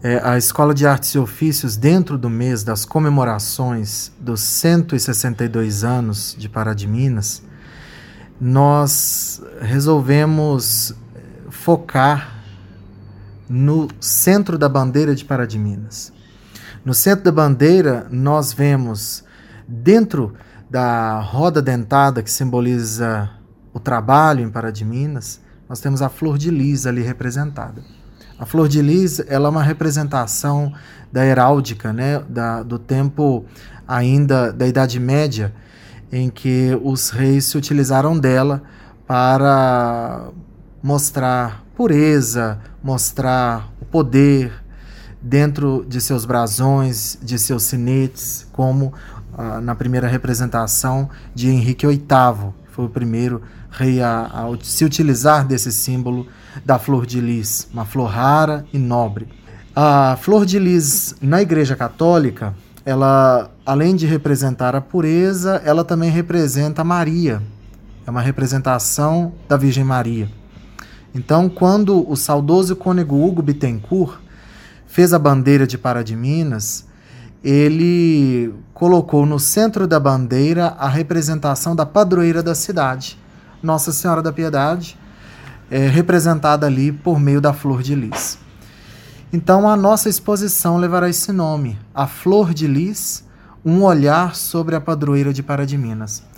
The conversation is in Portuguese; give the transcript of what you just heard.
a Escola de Artes e Ofícios, dentro do mês das comemorações dos 162 anos de Pará de Minas, nós resolvemos focar no centro da bandeira de Pará de Minas. No centro da bandeira, nós vemos, dentro da roda dentada que simboliza o trabalho em Pará de Minas, nós temos a flor de lis ali representada. A flor de lis, ela é uma representação da heráldica, né, do tempo ainda da Idade Média, em que os reis se utilizaram dela para mostrar pureza, mostrar o poder dentro de seus brasões, de seus sinetes, como na primeira representação de Henrique VIII, que foi o primeiro rei a se utilizar desse símbolo da flor de lis, uma flor rara e nobre. A flor de lis na Igreja Católica, ela, além de representar a pureza, ela também representa Maria. É uma representação da Virgem Maria. Então, quando o saudoso cônego Hugo Bittencourt fez a bandeira de Pará de Minas, ele colocou no centro da bandeira a representação da padroeira da cidade, Nossa Senhora da Piedade, representada ali por meio da flor de lis. Então a nossa exposição levará esse nome, a flor de lis, um olhar sobre a padroeira de Pará de Minas.